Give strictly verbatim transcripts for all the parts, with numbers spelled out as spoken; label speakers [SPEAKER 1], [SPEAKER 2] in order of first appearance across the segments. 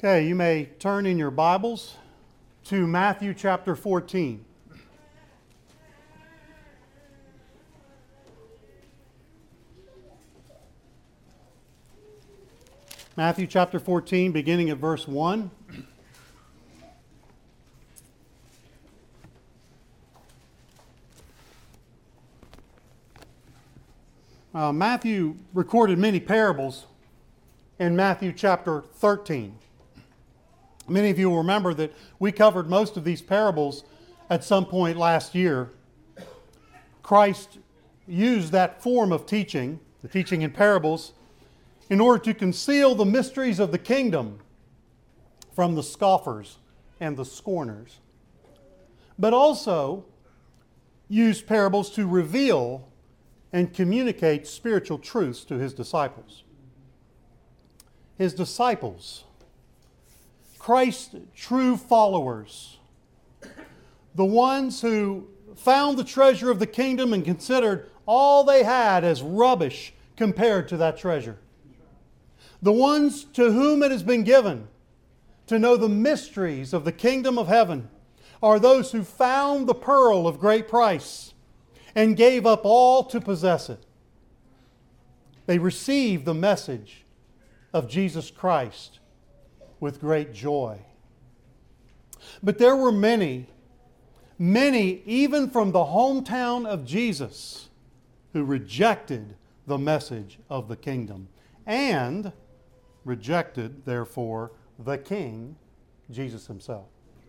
[SPEAKER 1] Okay, you may turn in your Bibles to Matthew chapter fourteen. Matthew chapter fourteen, beginning at verse one. Uh, Matthew recorded many parables in Matthew chapter thirteen. Many of you will remember that we covered most of these parables at some point last year. Christ used that form of teaching, the teaching in parables, in order to conceal the mysteries of the kingdom from the scoffers and the scorners, but also used parables to reveal and communicate spiritual truths to His disciples. His disciples, Christ's true followers, the ones who found the treasure of the kingdom and considered all they had as rubbish compared to that treasure. The ones to whom it has been given to know the mysteries of the kingdom of heaven are those who found the pearl of great price and gave up all to possess it. They received the message of Jesus Christ with great joy. But there were many, many, even from the hometown of Jesus, who rejected the message of the kingdom and rejected, therefore, the King, Jesus Himself.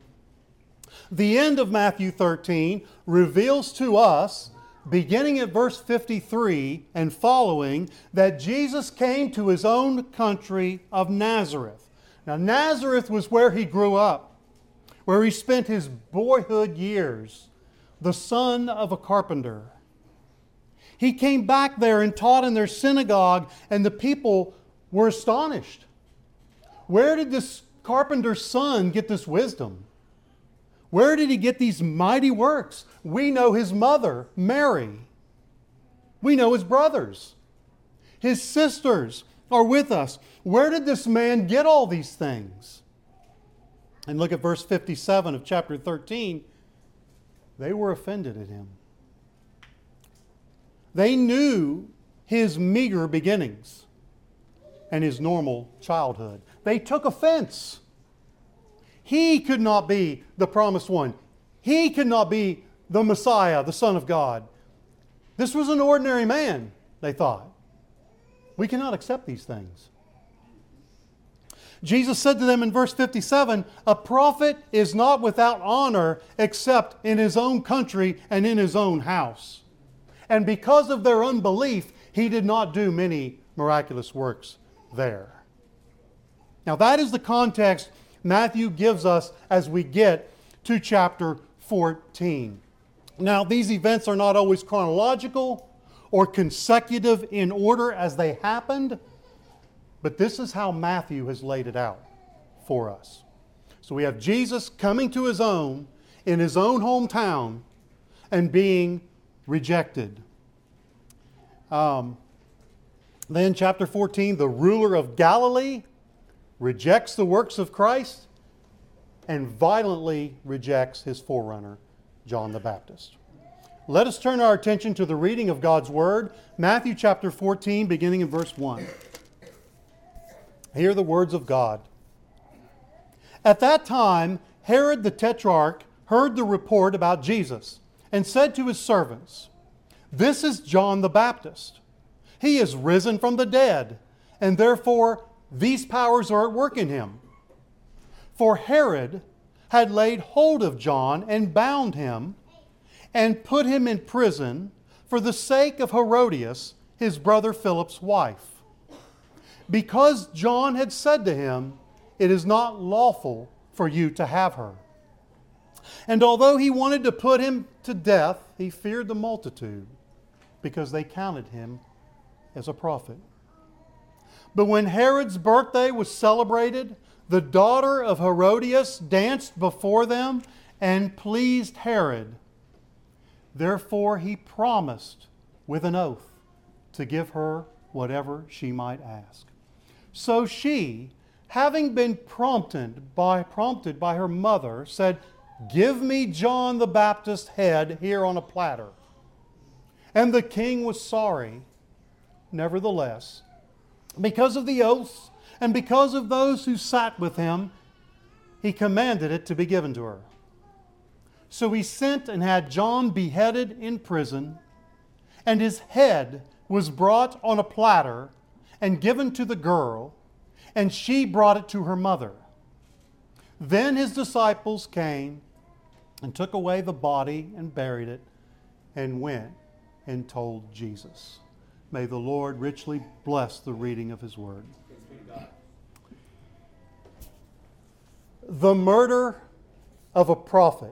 [SPEAKER 1] The end of Matthew thirteen reveals to us, beginning at verse fifty-three and following, that Jesus came to His own country of Nazareth. Now, Nazareth was where He grew up, where He spent His boyhood years, the son of a carpenter. He came back there and taught in their synagogue, and the people were astonished. Where did this carpenter's son get this wisdom? Where did he get these mighty works? We know his mother, Mary. We know his brothers. His sisters are with us. Where did this man get all these things? And look at verse fifty-seven of chapter thirteen. They were offended at Him. They knew His meager beginnings and His normal childhood. They took offense. He could not be the promised one. He could not be the Messiah, the Son of God. This was an ordinary man, they thought. We cannot accept these things. Jesus said to them in verse fifty-seven, "A prophet is not without honor except in his own country and in his own house." And because of their unbelief, He did not do many miraculous works there. Now that is the context Matthew gives us as we get to chapter fourteen. Now these events are not always chronological or consecutive in order as they happened, but this is how Matthew has laid it out for us. So we have Jesus coming to His own in His own hometown and being rejected. Um, then chapter fourteen, the ruler of Galilee rejects the works of Christ and violently rejects his forerunner, John the Baptist. Let us turn our attention to the reading of God's Word, Matthew chapter fourteen, beginning in verse one. Hear the words of God. At that time, Herod the Tetrarch heard the report about Jesus and said to his servants, "This is John the Baptist. He is risen from the dead, and therefore these powers are at work in him." For Herod had laid hold of John and bound him and put him in prison for the sake of Herodias, his brother Philip's wife, because John had said to him, "It is not lawful for you to have her." And although he wanted to put him to death, he feared the multitude, because they counted him as a prophet. But when Herod's birthday was celebrated, the daughter of Herodias danced before them and pleased Herod. Therefore he promised with an oath to give her whatever she might ask. So she, having been prompted by, prompted by her mother, said, "Give me John the Baptist's head here on a platter." And the king was sorry. Nevertheless, because of the oaths and because of those who sat with him, he commanded it to be given to her. So he sent and had John beheaded in prison, and his head was brought on a platter and given to the girl, and she brought it to her mother. Then his disciples came and took away the body and buried it, and went and told Jesus. May the Lord richly bless the reading of His Word. The murder of a prophet.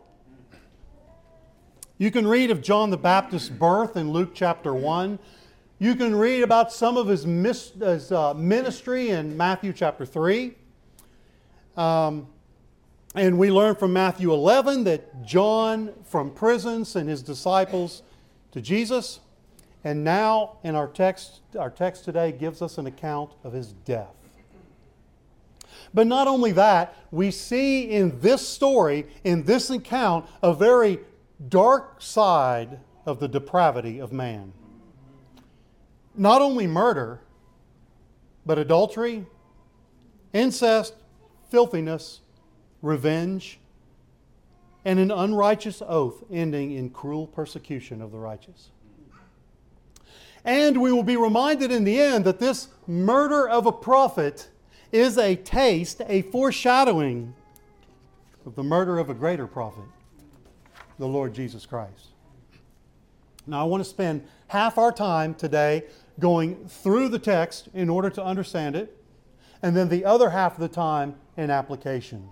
[SPEAKER 1] You can read of John the Baptist's birth in Luke chapter one. You can read about some of his, mis- his uh, ministry in Matthew chapter three. Um, and we learn from Matthew eleven that John from prison sent his disciples to Jesus. And now in our text, our text today gives us an account of his death. But not only that, we see in this story, in this account, a very dark side of the depravity of man. Not only murder, but adultery, incest, filthiness, revenge, and an unrighteous oath ending in cruel persecution of the righteous. And we will be reminded in the end that this murder of a prophet is a taste, a foreshadowing of the murder of a greater prophet, the Lord Jesus Christ. Now I want to spend half our time today going through the text in order to understand it, and then the other half of the time in application.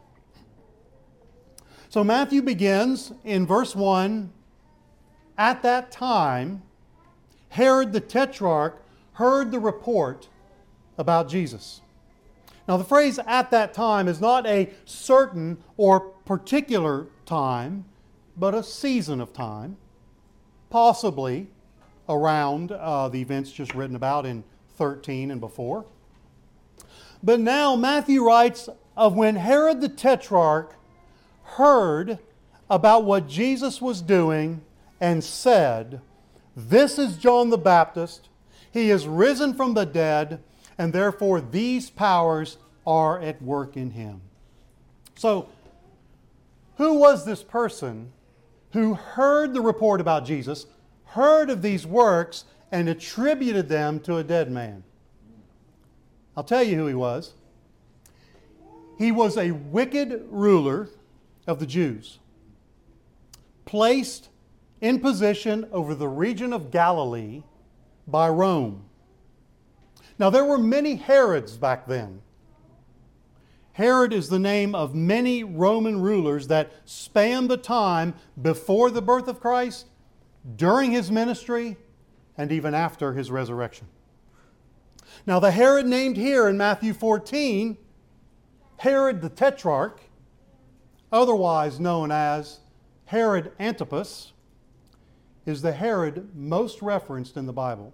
[SPEAKER 1] So Matthew begins in verse one, "At that time, Herod the Tetrarch heard the report about Jesus." Now the phrase "at that time" is not a certain or particular time, but a season of time, possibly around uh, the events just written about in thirteen and before. But now Matthew writes of when Herod the Tetrarch heard about what Jesus was doing and said, "This is John the Baptist. He is risen from the dead, and therefore these powers are at work in him." So, who was this person who heard the report about Jesus, heard of these works, and attributed them to a dead man? I'll tell you who he was. He was a wicked ruler of the Jews, placed in position over the region of Galilee by Rome. Now, there were many Herods back then. Herod is the name of many Roman rulers that spanned the time before the birth of Christ, during his ministry, and even after his resurrection. Now, the Herod named here in Matthew fourteen, Herod the Tetrarch, otherwise known as Herod Antipas, is the Herod most referenced in the Bible.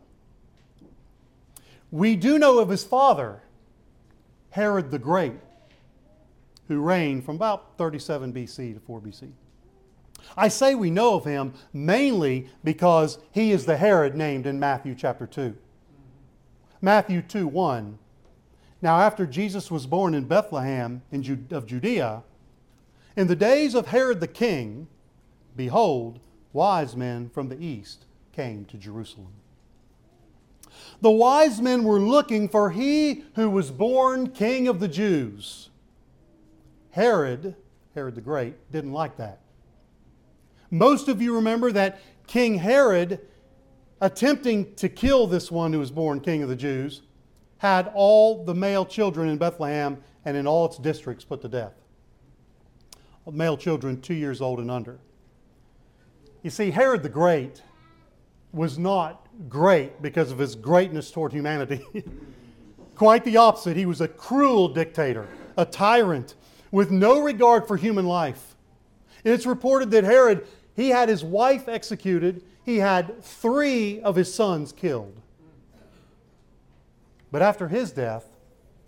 [SPEAKER 1] We do know of his father, Herod the Great, who reigned from about thirty-seven B C to four B C. I say we know of him mainly because he is the Herod named in Matthew chapter two. Matthew two one. "Now after Jesus was born in Bethlehem in Ju- of Judea, in the days of Herod the king, behold, wise men from the east came to Jerusalem." The wise men were looking for he who was born King of the Jews. Herod, Herod the Great, didn't like that. Most of you remember that King Herod, attempting to kill this one who was born King of the Jews, had all the male children in Bethlehem and in all its districts put to death. Male children two years old and under. You see, Herod the Great was not great because of his greatness toward humanity. Quite the opposite. He was a cruel dictator, a tyrant, with no regard for human life. It's reported that Herod, he had his wife executed, he had three of his sons killed. But after his death,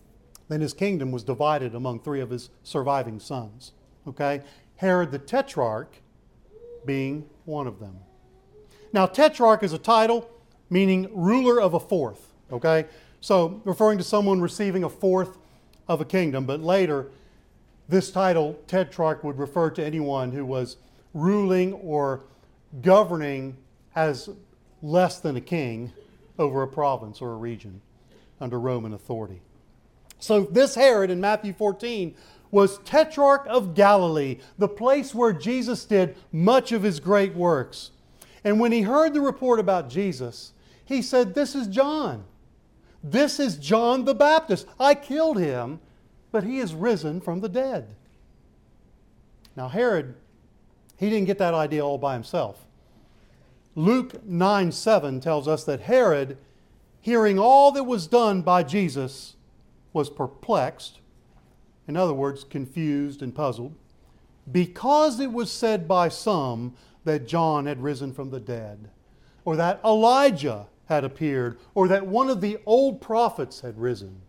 [SPEAKER 1] then his kingdom was divided among three of his surviving sons. Okay? Herod the Tetrarch being one of them. Now, Tetrarch is a title meaning ruler of a fourth. Okay? So, referring to someone receiving a fourth of a kingdom, but later, this title, Tetrarch, would refer to anyone who was ruling or governing as less than a king over a province or a region under Roman authority. So this Herod in Matthew fourteen was Tetrarch of Galilee, the place where Jesus did much of his great works. And when he heard the report about Jesus, he said, "This is John. This is John the Baptist. I killed him, but he is risen from the dead." Now Herod, he didn't get that idea all by himself. Luke nine seven tells us that Herod, hearing all that was done by Jesus, was perplexed, in other words, confused and puzzled, because it was said by some that John had risen from the dead, or that Elijah had appeared, or that one of the old prophets had risen.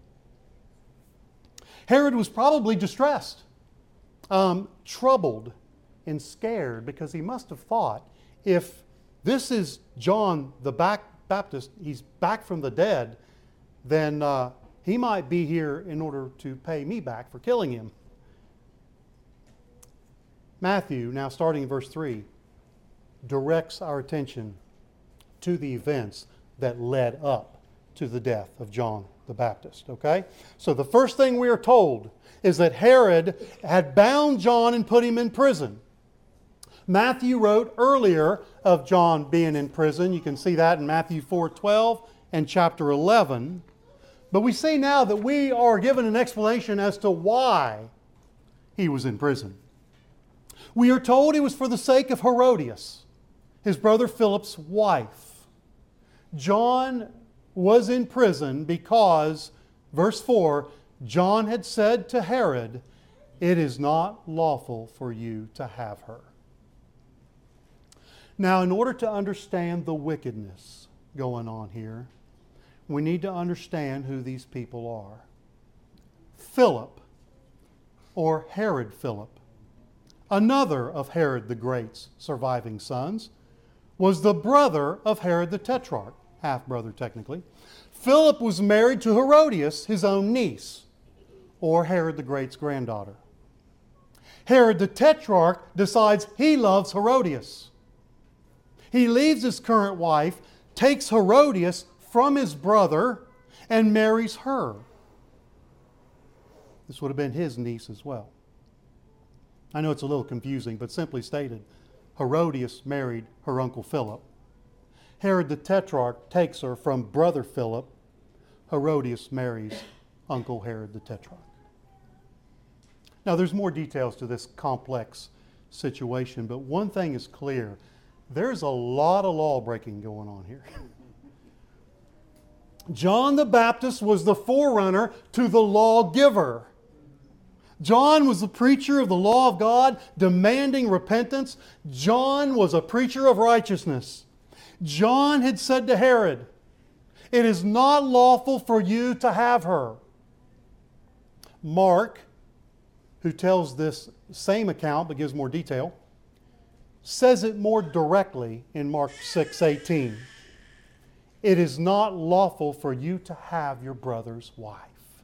[SPEAKER 1] Herod was probably distressed, um, troubled, and scared, because he must have thought, if this is John the Baptist, he's back from the dead, then uh, he might be here in order to pay me back for killing him. Matthew, now starting in verse three, directs our attention to the events that led up to the death of John the Baptist. Okay? So the first thing we are told is that Herod had bound John and put him in prison. Matthew wrote earlier of John being in prison. You can see that in Matthew four twelve and chapter eleven. But we see now that we are given an explanation as to why he was in prison. We are told it was for the sake of Herodias, his brother Philip's wife. John was in prison because, verse four, John had said to Herod, "It is not lawful for you to have her." Now, in order to understand the wickedness going on here, we need to understand who these people are. Philip, or Herod Philip, another of Herod the Great's surviving sons, was the brother of Herod the Tetrarch, half-brother technically. Philip was married to Herodias, his own niece, or Herod the Great's granddaughter. Herod the Tetrarch decides he loves Herodias. He leaves his current wife, takes Herodias from his brother, and marries her. This would have been his niece as well. I know it's a little confusing, but simply stated, Herodias married her uncle Philip. Herod the Tetrarch takes her from brother Philip. Herodias marries Uncle Herod the Tetrarch. Now, there's more details to this complex situation, but one thing is clear. There's a lot of law breaking going on here. John the Baptist was the forerunner to the lawgiver. John was the preacher of the law of God, demanding repentance. John was a preacher of righteousness. John had said to Herod, "It is not lawful for you to have her." Mark, who tells this same account but gives more detail, says it more directly in Mark six eighteen. "It is not lawful for you to have your brother's wife."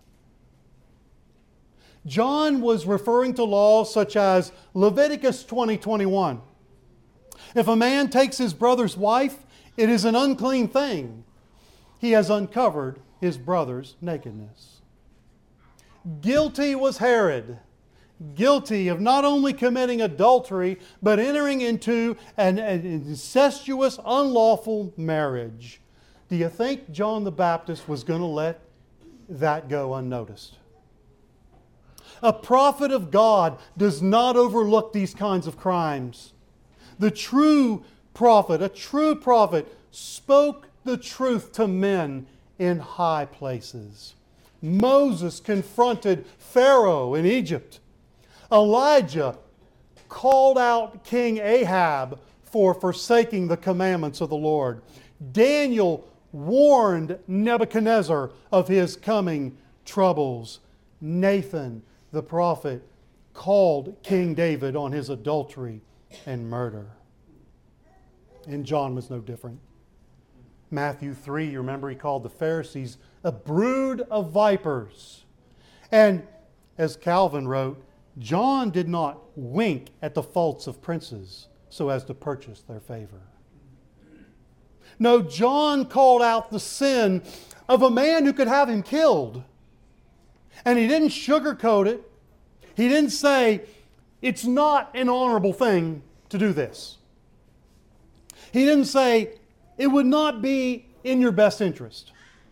[SPEAKER 1] John was referring to laws such as Leviticus twenty twenty-one. If a man takes his brother's wife, it is an unclean thing. He has uncovered his brother's nakedness. Guilty was Herod, guilty of not only committing adultery, but entering into an, an incestuous, unlawful marriage. Do you think John the Baptist was going to let that go unnoticed? A prophet of God does not overlook these kinds of crimes. The true prophet, a true prophet, spoke the truth to men in high places. Moses confronted Pharaoh in Egypt. Elijah called out King Ahab for forsaking the commandments of the Lord. Daniel warned Nebuchadnezzar of his coming troubles. Nathan, the prophet, called King David on his adultery and murder. And John was no different. Matthew three, you remember he called the Pharisees a brood of vipers. And as Calvin wrote, John did not wink at the faults of princes so as to purchase their favor. No, John called out the sin of a man who could have him killed. And he didn't sugarcoat it. He didn't say, it's not an honorable thing to do this. He didn't say, it would not be in your best interest.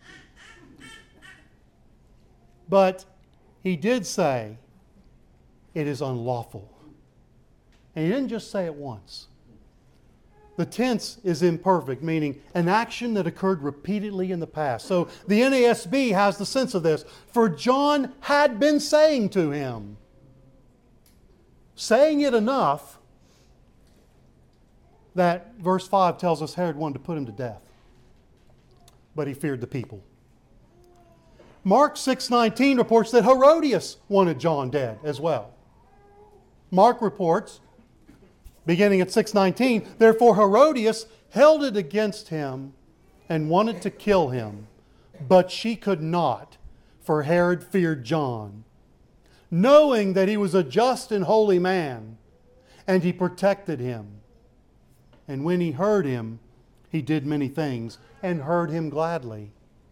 [SPEAKER 1] But he did say, it is unlawful. And he didn't just say it once. The tense is imperfect, meaning an action that occurred repeatedly in the past. So the N A S B has the sense of this. For John had been saying to him, saying it enough that verse five tells us Herod wanted to put him to death. But he feared the people. Mark six nineteen reports that Herodias wanted John dead as well. Mark reports, beginning at six nineteen, therefore Herodias held it against him and wanted to kill him, but she could not, for Herod feared John, knowing that he was a just and holy man, and he protected him. And when he heard him, he did many things, and heard him gladly.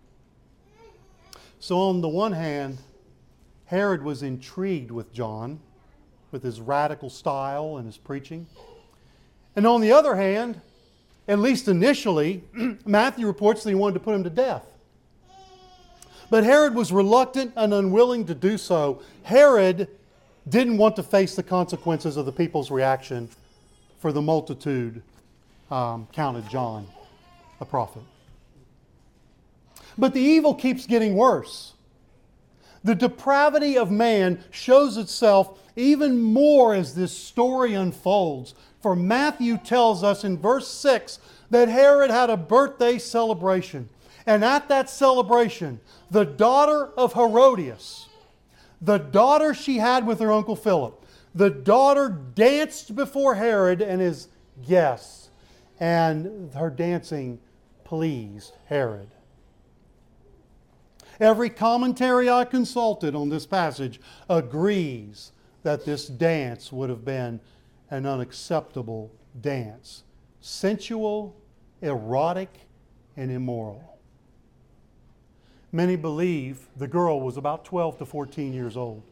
[SPEAKER 1] So on the one hand, Herod was intrigued with John, with his radical style and his preaching. And on the other hand, at least initially, Matthew reports that he wanted to put him to death. But Herod was reluctant and unwilling to do so. Herod didn't want to face the consequences of the people's reaction, for the multitude um, counted John a prophet. But the evil keeps getting worse. The depravity of man shows itself even more as this story unfolds. For Matthew tells us in verse six that Herod had a birthday celebration. And at that celebration, the daughter of Herodias, the daughter she had with her uncle Philip, the daughter danced before Herod and his guests. And her dancing pleased Herod. Every commentary I consulted on this passage agrees that this dance would have been an unacceptable dance. Sensual, erotic, and immoral. Many believe the girl was about twelve to fourteen years old.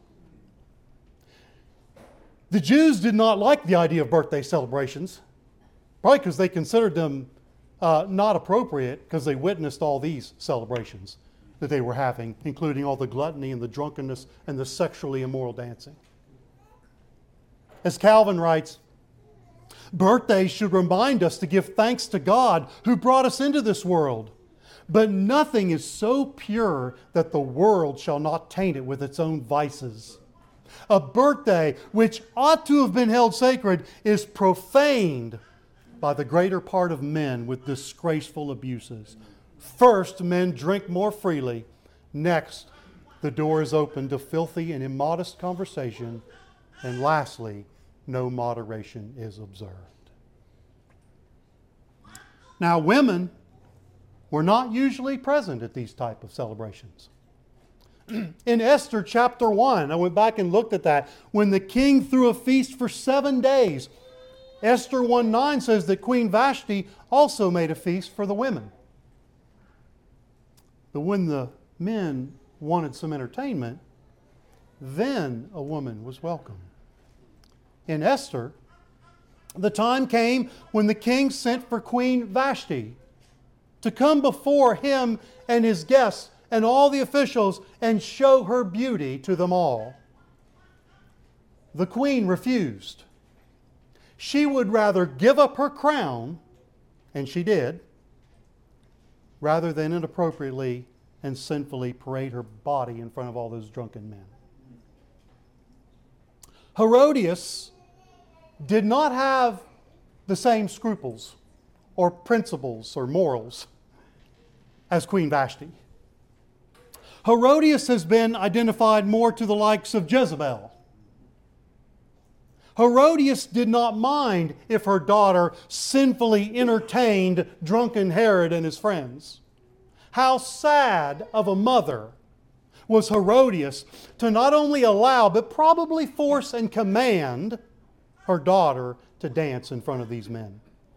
[SPEAKER 1] The Jews did not like the idea of birthday celebrations, probably because they considered them uh, not appropriate, because they witnessed all these celebrations that they were having, including all the gluttony and the drunkenness and the sexually immoral dancing. As Calvin writes, birthdays should remind us to give thanks to God who brought us into this world. But nothing is so pure that the world shall not taint it with its own vices. A birthday, which ought to have been held sacred, is profaned by the greater part of men with disgraceful abuses. First, men drink more freely. Next, the door is open to filthy and immodest conversation. And lastly, no moderation is observed. Now, women were not usually present at these type of celebrations. In Esther chapter one, I went back and looked at that. When the king threw a feast for seven days, Esther one nine says that Queen Vashti also made a feast for the women. But when the men wanted some entertainment, then a woman was welcome. In Esther, the time came when the king sent for Queen Vashti to come before him and his guests and all the officials and show her beauty to them all. The queen refused. She would rather give up her crown, and she did, rather than inappropriately and sinfully parade her body in front of all those drunken men. Herodias did not have the same scruples or principles or morals as Queen Vashti. Herodias has been identified more to the likes of Jezebel. Herodias did not mind if her daughter sinfully entertained drunken Herod and his friends. How sad of a mother was Herodias to not only allow, but probably force and command her daughter to dance in front of these men.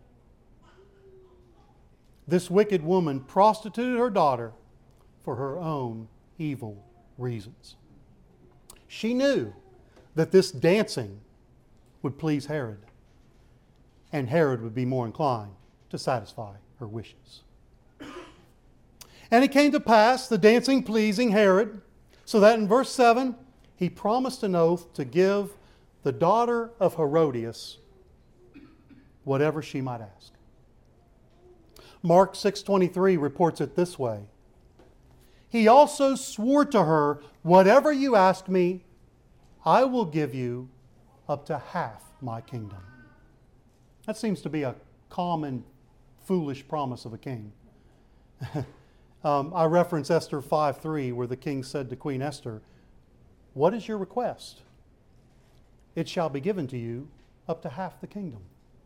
[SPEAKER 1] This wicked woman prostituted her daughter for her own evil reasons. She knew that this dancing would please Herod, and Herod would be more inclined to satisfy her wishes. And it came to pass, the dancing pleasing Herod, so that in verse seven, he promised an oath to give the daughter of Herodias whatever she might ask. Mark six twenty-three reports it this way. He also swore to her, whatever you ask me, I will give you up to half my kingdom. That seems to be a common, foolish promise of a king. um, I reference Esther five three, where the king said to Queen Esther, what is your request? It shall be given to you up to half the kingdom.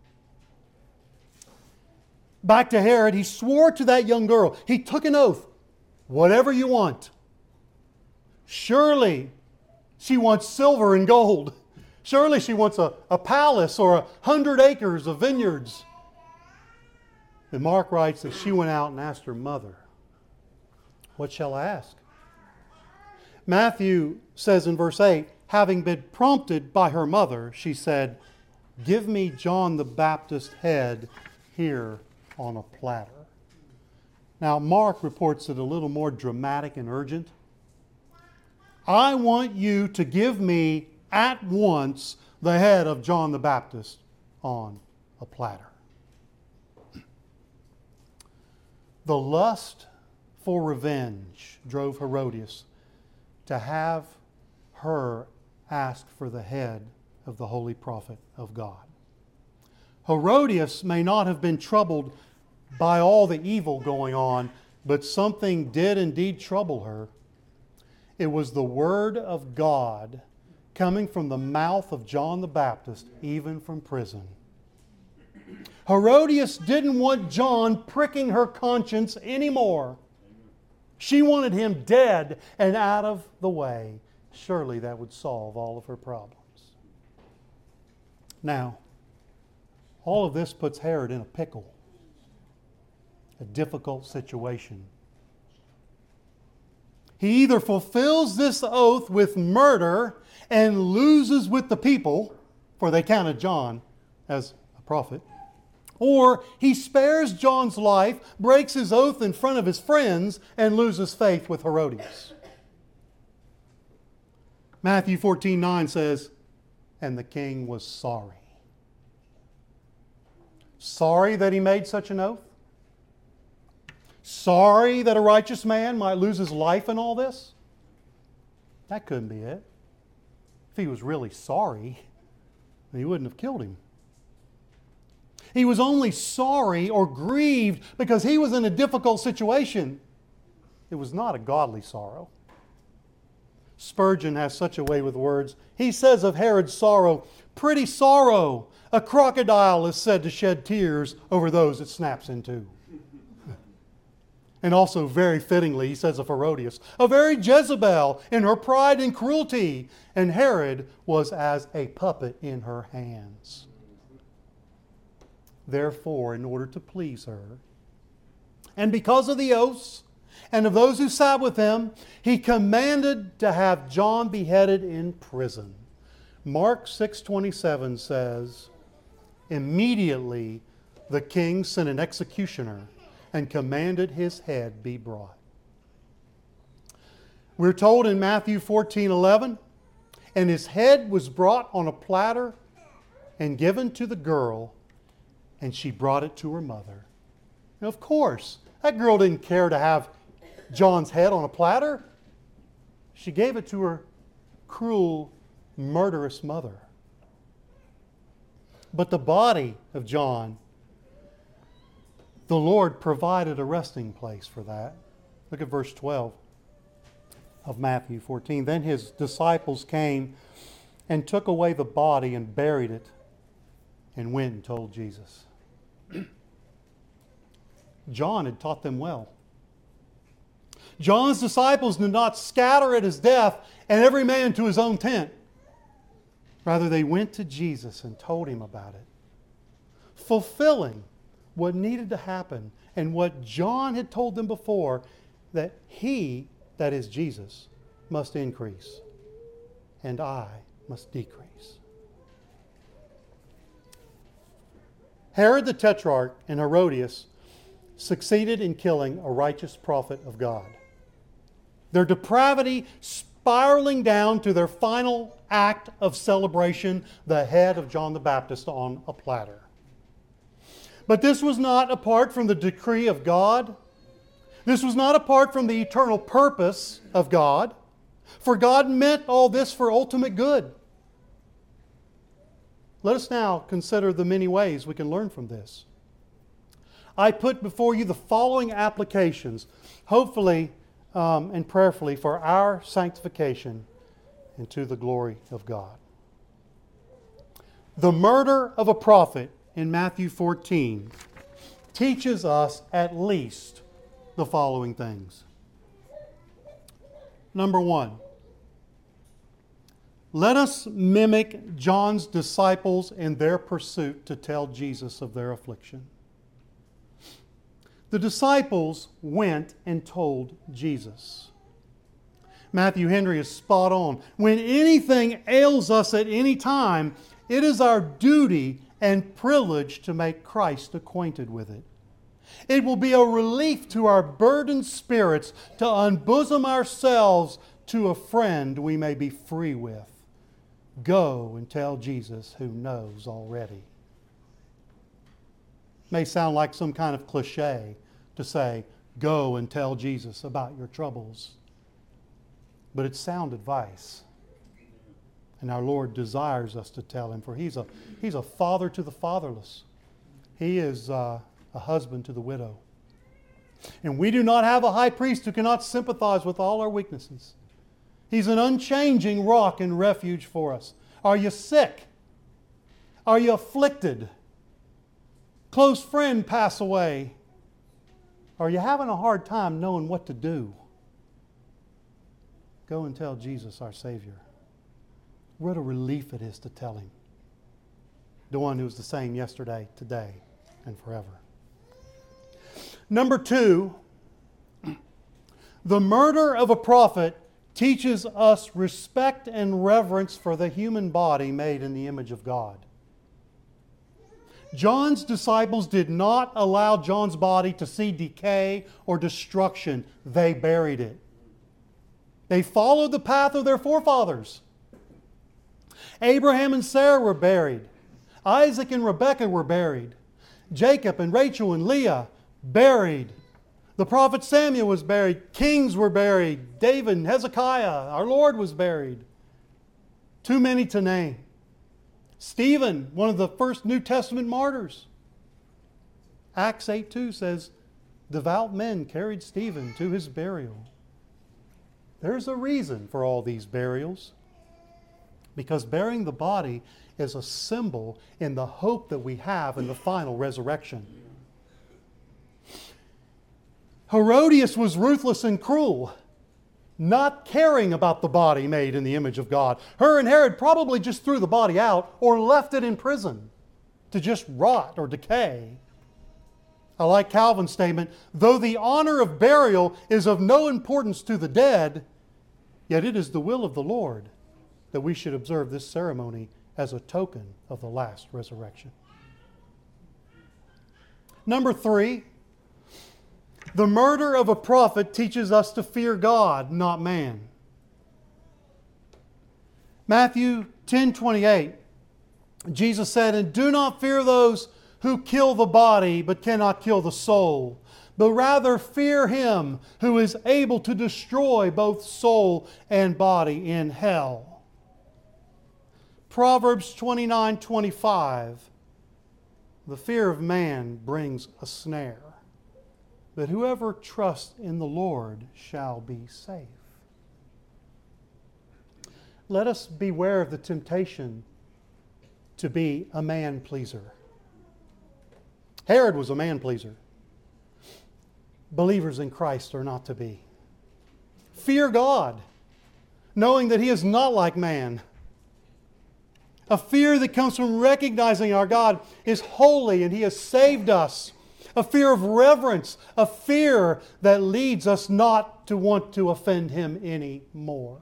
[SPEAKER 1] Back to Herod, he swore to that young girl. He took an oath. Whatever you want. Surely she wants silver and gold. Surely she wants a, a palace or a hundred acres of vineyards. And Mark writes that she went out and asked her mother, what shall I ask? Matthew says in verse eight, having been prompted by her mother, she said, give me John the Baptist's head here on a platter. Now, Mark reports it a little more dramatic and urgent. I want you to give me at once the head of John the Baptist on a platter. The lust for revenge drove Herodias to have her ask for the head of the holy prophet of God. Herodias may not have been troubled by all the evil going on, but something did indeed trouble her. It was the word of God coming from the mouth of John the Baptist, even from prison. Herodias didn't want John pricking her conscience anymore. She wanted him dead and out of the way. Surely that would solve all of her problems. Now, all of this puts Herod in a pickle. A difficult situation. He either fulfills this oath with murder and loses with the people, for they counted John as a prophet, or he spares John's life, breaks his oath in front of his friends, and loses faith with Herodias. Matthew fourteen nine says, and the king was sorry. Sorry that he made such an oath? Sorry that a righteous man might lose his life in all this? That couldn't be it. If he was really sorry, he wouldn't have killed him. He was only sorry or grieved because he was in a difficult situation. It was not a godly sorrow. Spurgeon has such a way with words. He says of Herod's sorrow, pretty sorrow. A crocodile is said to shed tears over those it snaps in two. And also, very fittingly, he says of Herodias, a very Jezebel in her pride and cruelty, and Herod was as a puppet in her hands. Therefore, in order to please her, and because of the oaths and of those who sat with him, he commanded to have John beheaded in prison. Mark six twenty-seven says, immediately the king sent an executioner and commanded his head be brought. We're told in Matthew fourteen eleven, and his head was brought on a platter and given to the girl, and she brought it to her mother. Now, of course, that girl didn't care to have John's head on a platter. She gave it to her cruel, murderous mother. But the body of John, the Lord provided a resting place for that. Look at verse twelve. of Matthew fourteen. Then his disciples came and took away the body and buried it and went and told Jesus. John had taught them well. John's disciples did not scatter at his death and every man to his own tent. Rather, they went to Jesus and told him about it, fulfilling what needed to happen and what John had told them before, that he, that is Jesus, must increase and I must decrease. Herod the Tetrarch and Herodias succeeded in killing a righteous prophet of God. Their depravity spiraling down to their final act of celebration, the head of John the Baptist on a platter. But this was not apart from the decree of God. This was not apart from the eternal purpose of God. For God meant all this for ultimate good. Let us now consider the many ways we can learn from this. I put before you the following applications, hopefully um, and prayerfully for our sanctification and to the glory of God. The murder of a prophet in Matthew fourteen teaches us at least the following things. Number one, let us mimic John's disciples in their pursuit to tell Jesus of their affliction. The disciples went and told Jesus. Matthew Henry is spot on. When anything ails us at any time, it is our duty and privilege to make Christ acquainted with it. It will be a relief to our burdened spirits to unbosom ourselves to a friend we may be free with. Go and tell Jesus who knows already. May sound like some kind of cliche to say, go and tell Jesus about your troubles. But it's sound advice. And our Lord desires us to tell Him, for He's a, he's a father to the fatherless. He is uh, a husband to the widow. And we do not have a high priest who cannot sympathize with all our weaknesses. He's an unchanging rock and refuge for us. Are you sick? Are you afflicted? Close friend pass away? Are you having a hard time knowing what to do? Go and tell Jesus, our Savior. What a relief it is to tell Him. The one who is the same yesterday, today, and forever. Number two, the murder of a prophet teaches us respect and reverence for the human body made in the image of God. John's disciples did not allow John's body to see decay or destruction. They buried it. They followed the path of their forefathers. Abraham and Sarah were buried. Isaac and Rebekah were buried. Jacob and Rachel and Leah buried. The prophet Samuel was buried. Kings were buried. David and Hezekiah, our Lord, was buried. Too many to name. Stephen, one of the first New Testament martyrs. Acts eight two says, devout men carried Stephen to his burial. There's a reason for all these burials. Because burying the body is a symbol in the hope that we have in the final resurrection. Herodias was ruthless and cruel, not caring about the body made in the image of God. Her and Herod probably just threw the body out or left it in prison to just rot or decay. I like Calvin's statement, though the honor of burial is of no importance to the dead, yet it is the will of the Lord that we should observe this ceremony as a token of the last resurrection. Number three, the murder of a prophet teaches us to fear God, not man. Matthew ten twenty-eight, Jesus said, and do not fear those who kill the body but cannot kill the soul, but rather fear Him who is able to destroy both soul and body in hell. Proverbs twenty-nine twenty-five, the fear of man brings a snare, but whoever trusts in the Lord shall be safe. let us beware of the temptation to be a man pleaser. Herod was a man pleaser. Believers in Christ are not to be. Fear God, knowing that He is not like man. A fear that comes from recognizing our God is holy and He has saved us. A fear of reverence, a fear that leads us not to want to offend Him anymore.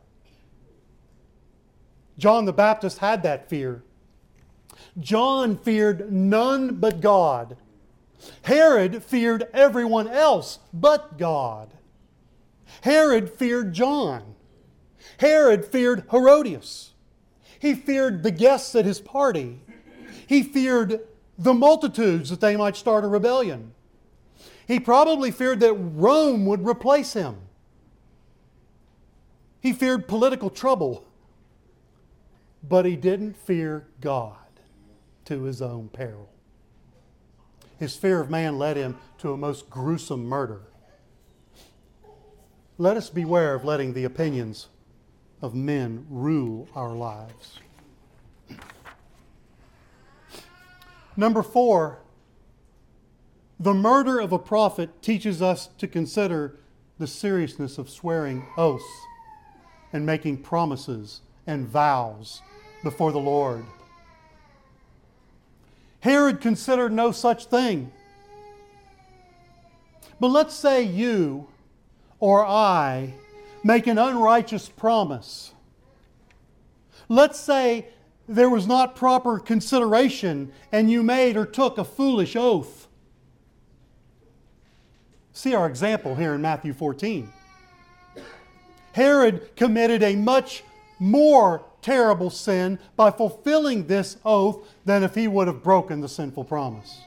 [SPEAKER 1] John the Baptist had that fear. John feared none but God. Herod feared everyone else but God. Herod feared John. Herod feared Herodias. He feared the guests at his party. He feared the multitudes that they might start a rebellion. He probably feared that Rome would replace him. He feared political trouble. But he didn't fear God to his own peril. His fear of man led him to a most gruesome murder. Let us beware of letting the opinions of men rule our lives. Number four, the murder of a prophet teaches us to consider the seriousness of swearing oaths and making promises and vows before the Lord. Herod considered no such thing. But let's say you or I make an unrighteous promise. Let's say there was not proper consideration and you made or took a foolish oath. See our example here in Matthew fourteen. Herod committed a much more terrible sin by fulfilling this oath than if he would have broken the sinful promise.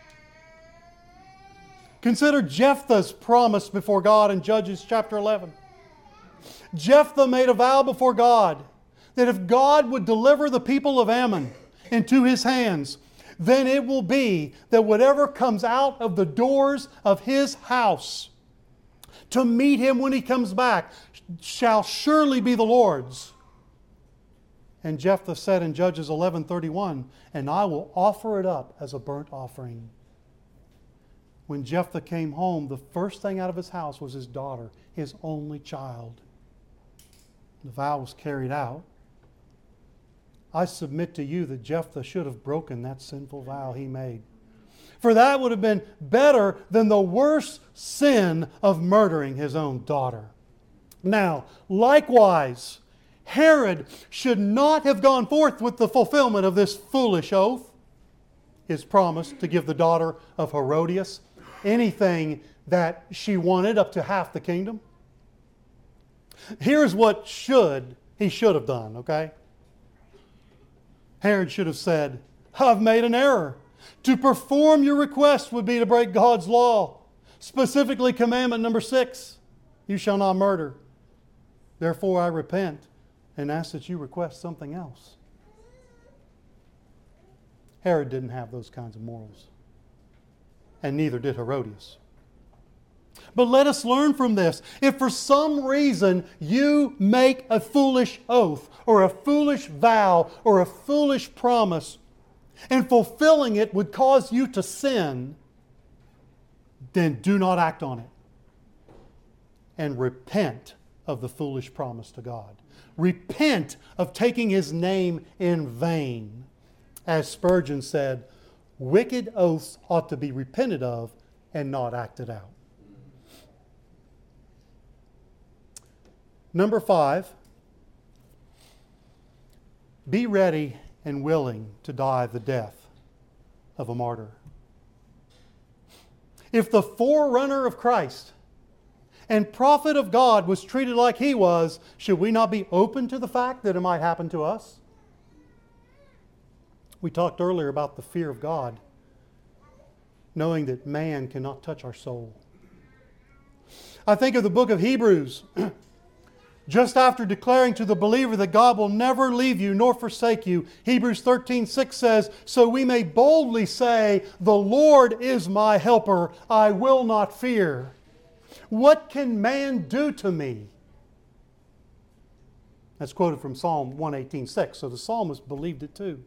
[SPEAKER 1] Consider Jephthah's promise before God in Judges chapter eleven. Jephthah made a vow before God that if God would deliver the people of Ammon into his hands, then it will be that whatever comes out of the doors of his house to meet him when he comes back shall surely be the Lord's. And Jephthah said in Judges eleven thirty-one, and I will offer it up as a burnt offering. When Jephthah came home, the first thing out of his house was his daughter, his only child. The vow was carried out. I submit to you that Jephthah should have broken that sinful vow he made. For that would have been better than the worst sin of murdering his own daughter. Now, likewise, Herod should not have gone forth with the fulfillment of this foolish oath, his promise to give the daughter of Herodias anything that she wanted, up to half the kingdom. Here's what should he should have done, okay? Herod should have said, I've made an error. To perform your request would be to break God's law. Specifically, commandment number six, you shall not murder. Therefore, I repent and ask that you request something else. Herod didn't have those kinds of morals. And neither did Herodias. But let us learn from this. If for some reason you make a foolish oath or a foolish vow or a foolish promise, and fulfilling it would cause you to sin, then do not act on it. And repent of the foolish promise to God. Repent of taking His name in vain. As Spurgeon said, wicked oaths ought to be repented of and not acted out. Number five, be ready and willing to die the death of a martyr. If the forerunner of Christ and prophet of God was treated like he was, should we not be open to the fact that it might happen to us? We talked earlier about the fear of God, knowing that man cannot touch our soul. I think of the book of Hebrews. Just after declaring to the believer that God will never leave you nor forsake you, Hebrews thirteen six says, so we may boldly say, the Lord is my helper, I will not fear. What can man do to me? That's quoted from Psalm one eighteen six, so the psalmist believed it too.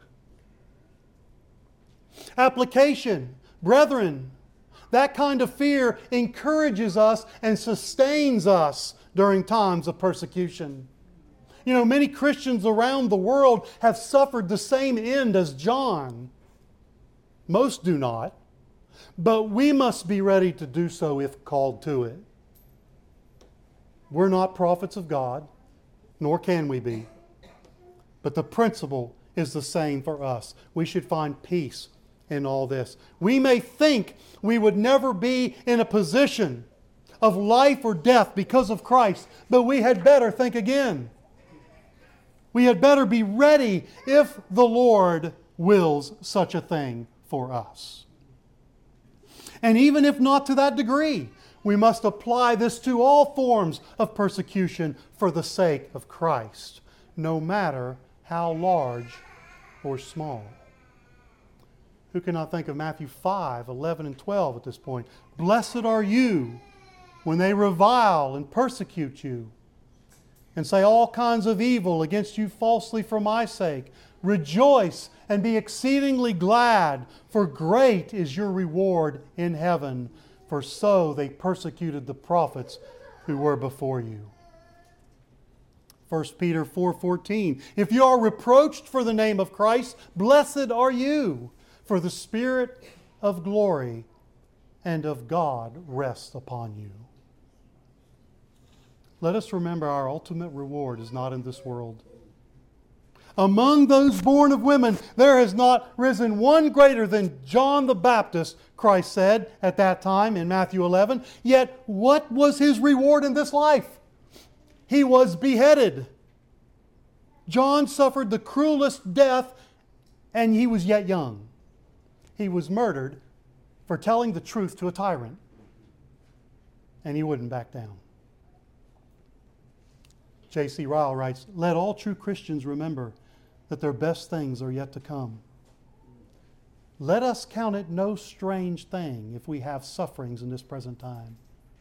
[SPEAKER 1] Application. Brethren, that kind of fear encourages us and sustains us during times of persecution. You know, many Christians around the world have suffered the same end as John. Most do not, but we must be ready to do so if called to it. We're not prophets of God, nor can we be. But the principle is the same for us. We should find peace in all this. We may think we would never be in a position of life or death because of Christ, but we had better think again. We had better be ready if the Lord wills such a thing for us. And even if not to that degree, we must apply this to all forms of persecution for the sake of Christ, no matter how large or small. Who cannot think of Matthew five, eleven, and twelve at this point? Blessed are you when they revile and persecute you and say all kinds of evil against you falsely for my sake. Rejoice and be exceedingly glad, for great is your reward in heaven. For so they persecuted the prophets who were before you. First Peter four fourteen. If you are reproached for the name of Christ, blessed are you, for the Spirit of glory and of God rests upon you. Let us remember our ultimate reward is not in this world. Among those born of women, there has not risen one greater than John the Baptist, Christ said at that time in Matthew eleven. Yet what was his reward in this life? He was beheaded. John suffered the cruelest death, and he was yet young. He was murdered for telling the truth to a tyrant, and he wouldn't back down. J C Ryle writes, "Let all true Christians remember that their best things are yet to come. Let us count it no strange thing if we have sufferings in this present time.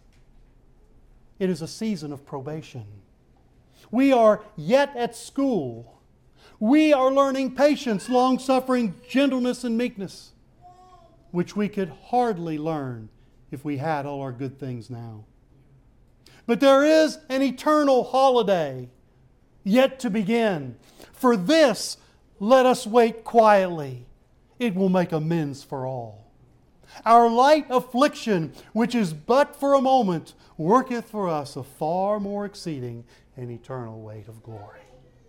[SPEAKER 1] It is a season of probation. We are yet at school. We are learning patience, long-suffering, gentleness, and meekness, which we could hardly learn if we had all our good things now. But there is an eternal holiday yet to begin. For this, let us wait quietly. It will make amends for all. Our light affliction, which is but for a moment, worketh for us a far more exceeding and eternal weight of glory."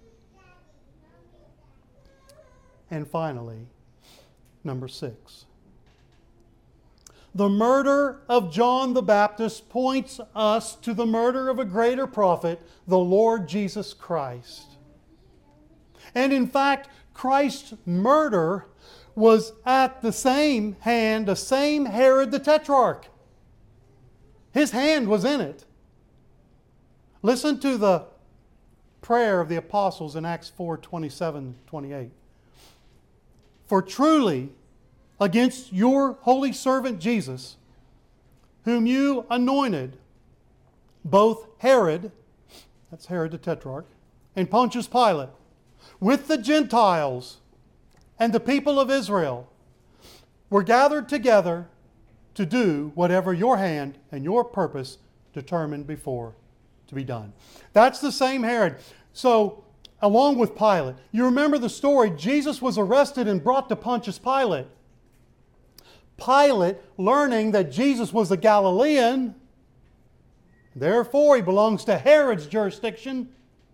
[SPEAKER 1] And finally, number six. The murder of John the Baptist points us to the murder of a greater prophet, the Lord Jesus Christ. And in fact, Christ's murder was at the same hand, the same Herod the Tetrarch. His hand was in it. Listen to the prayer of the apostles in Acts four, twenty-seven, twenty-eight. "For truly, against your holy servant Jesus, whom you anointed, both Herod," that's Herod the Tetrarch, "and Pontius Pilate, with the Gentiles and the people of Israel, were gathered together to do whatever your hand and your purpose determined before to be done." That's the same Herod. So, along with Pilate, you remember the story. Jesus was arrested and brought to Pontius Pilate. Pilate, learning that Jesus was a Galilean, therefore he belongs to Herod's jurisdiction,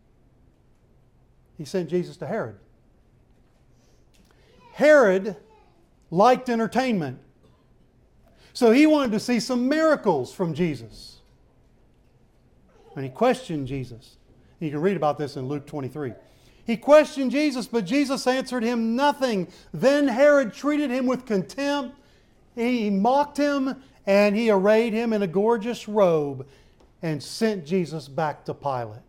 [SPEAKER 1] he sent Jesus to Herod. Herod liked entertainment, so he wanted to see some miracles from Jesus. And he questioned Jesus. You can read about this in Luke twenty-three. He questioned Jesus, but Jesus answered him nothing. Then Herod treated him with contempt. He mocked him, and he arrayed him in a gorgeous robe and sent Jesus back to Pilate.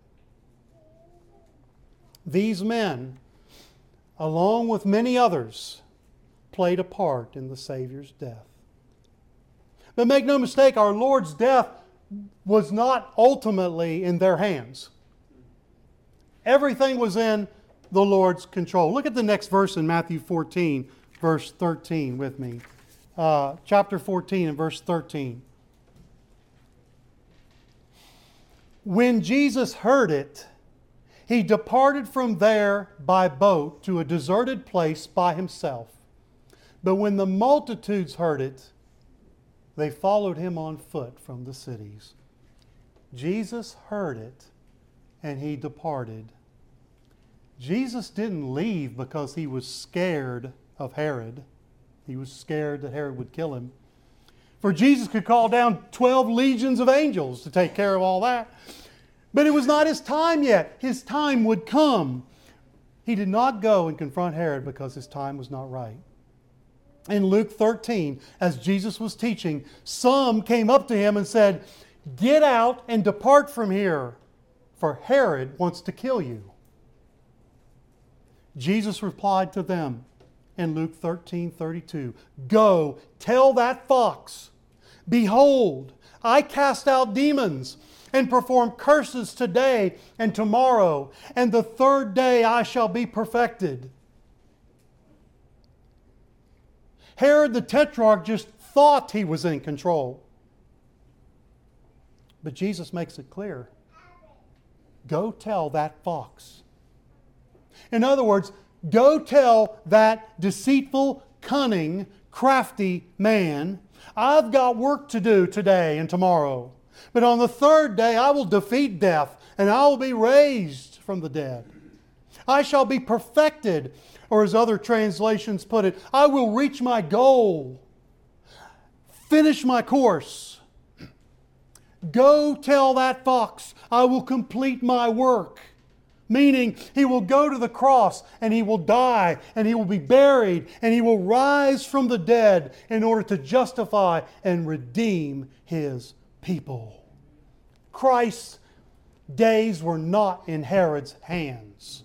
[SPEAKER 1] These men, along with many others, played a part in the Savior's death. But make no mistake, our Lord's death was not ultimately in their hands. Everything was in the Lord's control. Look at the next verse in Matthew fourteen, verse thirteen with me. Uh, chapter fourteen and verse thirteen. When Jesus heard it, He departed from there by boat to a deserted place by Himself. But when the multitudes heard it, they followed Him on foot from the cities. Jesus heard it, and He departed. Jesus didn't leave because He was scared of Herod. He was scared that Herod would kill Him. For Jesus could call down twelve legions of angels to take care of all that. But it was not His time yet. His time would come. He did not go and confront Herod because His time was not right. In Luke thirteen, as Jesus was teaching, some came up to Him and said, "Get out and depart from here, for Herod wants to kill you." Jesus replied to them in Luke thirteen thirty-two, "Go, tell that fox, behold, I cast out demons and perform curses today and tomorrow, and the third day I shall be perfected." Herod the Tetrarch just thought he was in control. But Jesus makes it clear. Go tell that fox. In other words, go tell that deceitful, cunning, crafty man, I've got work to do today and tomorrow. But on the third day I will defeat death and I will be raised from the dead. I shall be perfected, or as other translations put it, I will reach my goal, finish my course. Go tell that fox, I will complete my work. Meaning, He will go to the cross and He will die and He will be buried and He will rise from the dead in order to justify and redeem His people. Christ's days were not in Herod's hands.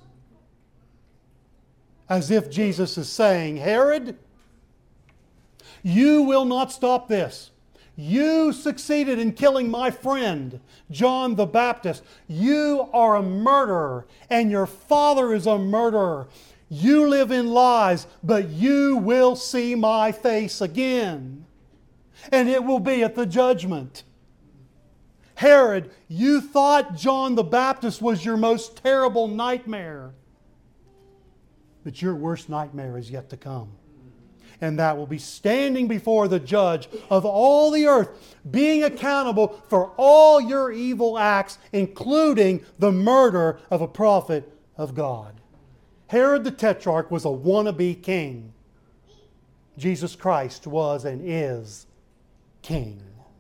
[SPEAKER 1] As if Jesus is saying, Herod, you will not stop this. You succeeded in killing my friend, John the Baptist. You are a murderer, and your father is a murderer. You live in lies, but you will see my face again. And it will be at the judgment. Herod, you thought John the Baptist was your most terrible nightmare. But your worst nightmare is yet to come. And that will be standing before the judge of all the earth, being accountable for all your evil acts, including the murder of a prophet of God. Herod the Tetrarch was a wannabe king. Jesus Christ was and is king.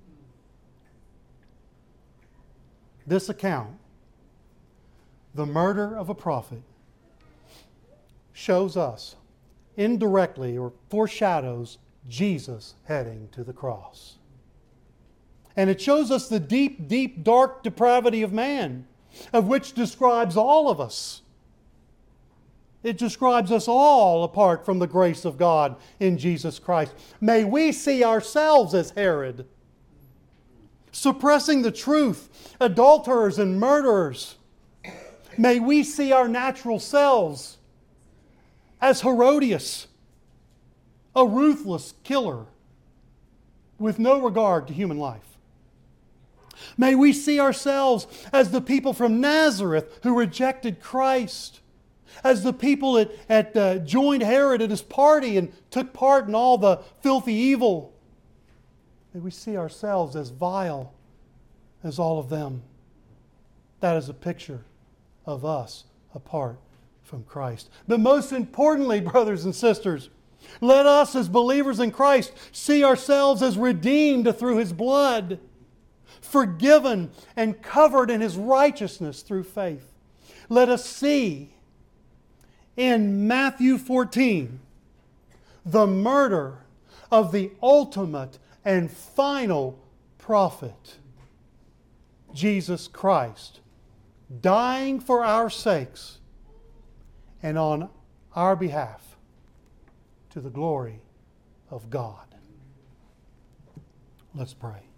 [SPEAKER 1] This account, the murder of a prophet, shows us indirectly or foreshadows Jesus heading to the cross. And it shows us the deep, deep, dark depravity of man, of which describes all of us. It describes us all apart from the grace of God in Jesus Christ. May we see ourselves as Herod, suppressing the truth, adulterers and murderers. May we see our natural selves as Herodias, a ruthless killer with no regard to human life. May we see ourselves as the people from Nazareth who rejected Christ, as the people that, that uh, joined Herod at his party and took part in all the filthy evil. May we see ourselves as vile as all of them. That is a picture of us apart from Christ. But most importantly, brothers and sisters, let us as believers in Christ see ourselves as redeemed through His blood, forgiven and covered in His righteousness through faith. Let us see in Matthew fourteen the murder of the ultimate and final prophet, Jesus Christ, dying for our sakes and on our behalf to the glory of God. Let's pray.